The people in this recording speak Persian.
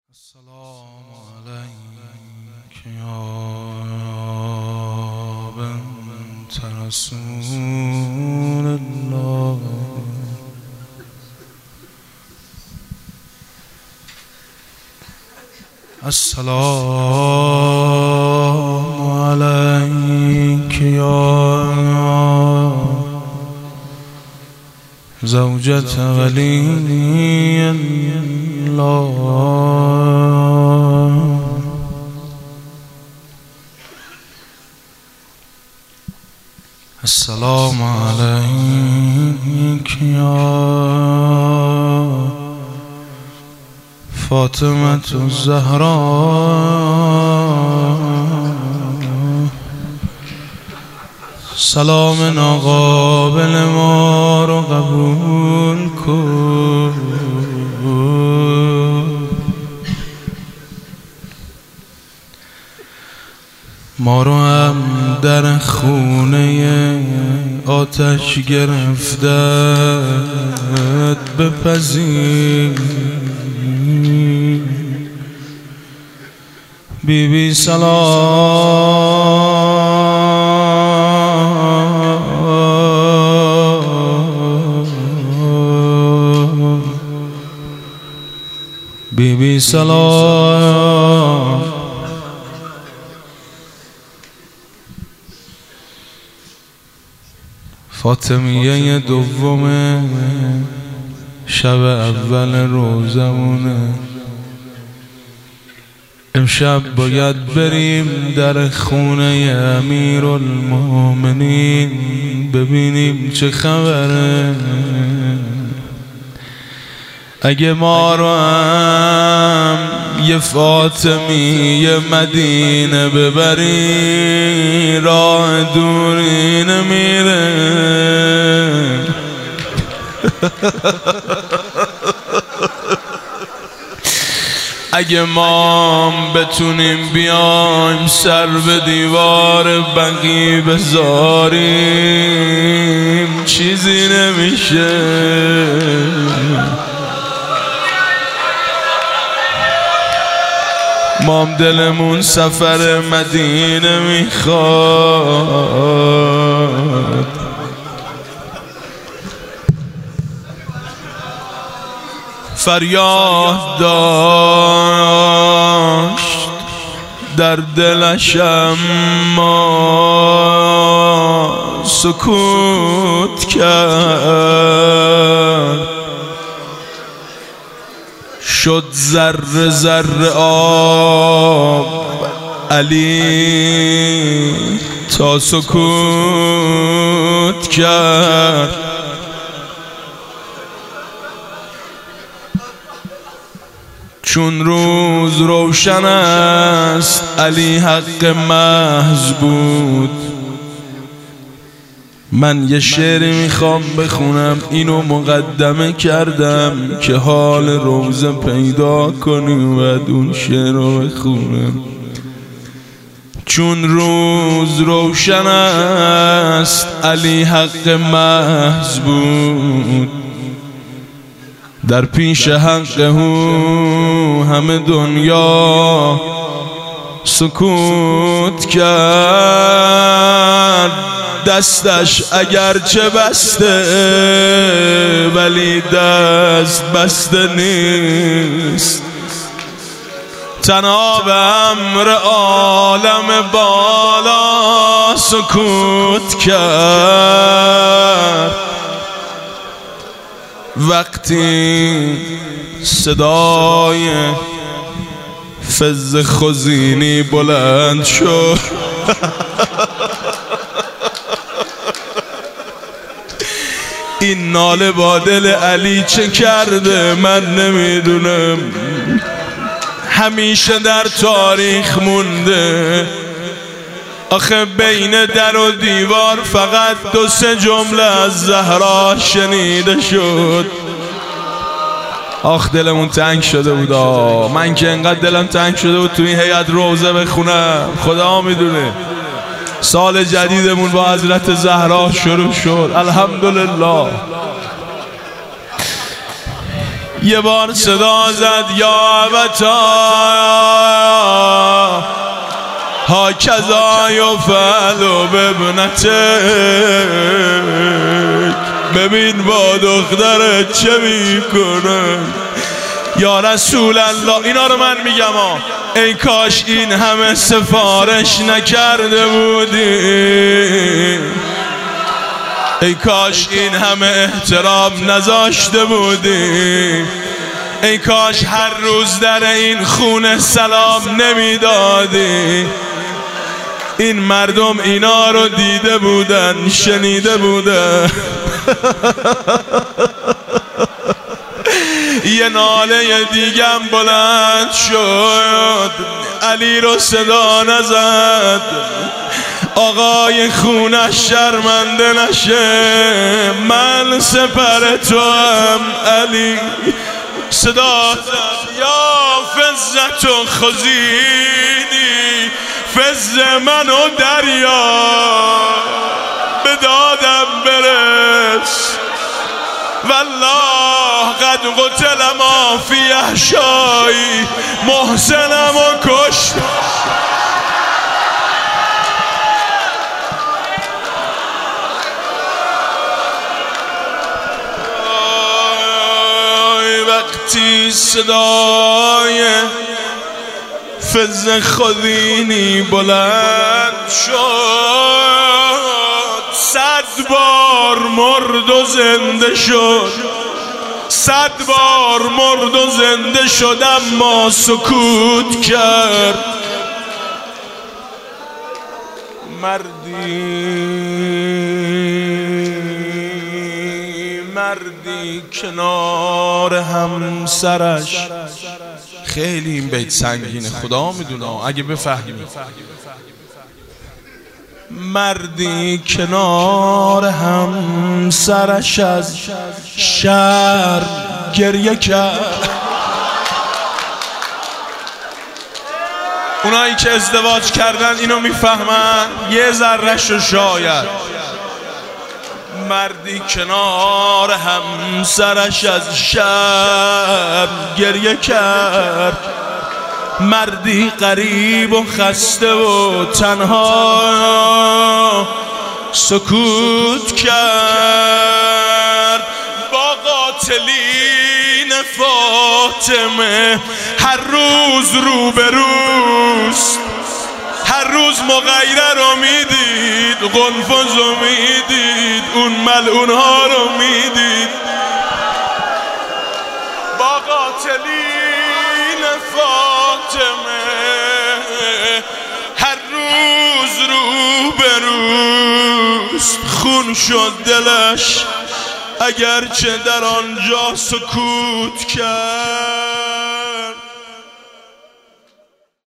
السلام عليك يا بنت رسول الله. السلام عليك يا زوجة ولي الله. السلام عليك يا فاطمة الزهراء. سلام ناقابل ما رو قبول کن. ما رو هم در خونه آتش گرفتت بپذیر. بی بی سلام، بی بی سلام. فاطمیه دوم شب اول روزمونه. امشب باید بریم در خونه امیرالمومنین ببینیم چه خبره. اگه ما رو هم یه فاطمیه مدینه ببری راه دوری نمیره. اگه ما بتونیم بیایم سر به دیوار بقی بذاریم چیزی نمیشه. مام دلمون سفر مدینه میخواد. فریاد داشت در دلش اما سکوت کرد. شد ذره ذره آب علی تا سکوت کرد. چون روز روشن است علی حق محض بود. من یه شعری میخوام بخونم، اینو مقدمه کردم که حال روزه پیدا کنی و بعد اون شعر رو بخونم. چون روز روشن است علی حق محض بود. در پیش حق او همه دنیا سکوت کرد. دستش اگرچه بسته ولی دست بسته نیست. تنها به امر عالم بالا سکوت کرد. وقتی صدای فز خزینی بلند شد این ناله با دل علی چه کرده من نمیدونم. همیشه در تاریخ مونده. آخه بین در و دیوار فقط 2-3 جمله از زهرا شنیده شد. آخ دلمون تنگ شده بود. من که انقدر دلم تنگ شده بود تو این هیئت روزه بخونم. خدا میدونه. سال جدیدمون با حضرت زهرا شروع شد. الحمدلله. یه بار صدا زد یا ابتا هاکذا یفعل بابنتک، ببین با دخترت چه میکنه. یا رسول الله، اینا رو من میگم ای کاش این همه سفارش نکرده بودی، ای کاش این همه احترام نذاشته بودی، ای کاش هر روز در این خونه سلام نمیدادی. این مردم اینا رو دیده بودن، شنیده بودن. یه ناله دیگم بلند شد، علی رو صدا نزد، آقای خونش شرمنده نشه، من سپر تو هم علی. صدا زد یا فزت و خزینی، فز منو دریا به دادم برس، والله قد قتل ما فی احشایی، محسنم و کشت. وقتی صدای فز خذینی بلند شد، 100 بار مرد و زنده شد، 100 بار مرد و زنده شد، اما سکوت کرد. مردی کنار همسرش. خیلی این بیت سنگینه، خدا میدونه اگه بفهمی. مردی کنار همسرش از شرم گریه کرد. اونایی که ازدواج کردن اینو میفهمن، یه ذره‌شو شاید. مردی کنار همسرش از شرم گریه کرد، مردی غریب و خسته و تنها سکوت کرد. با قاتلین فاطمه هر روز روبروست، هر روز مغیره رو میدید، قنفذ رو میدید، اون ملعون ها رو میدید. با قاتلین فاطمه هر روز روبروست، خون شد دلش اگرچه در آنجا سکوت کرد.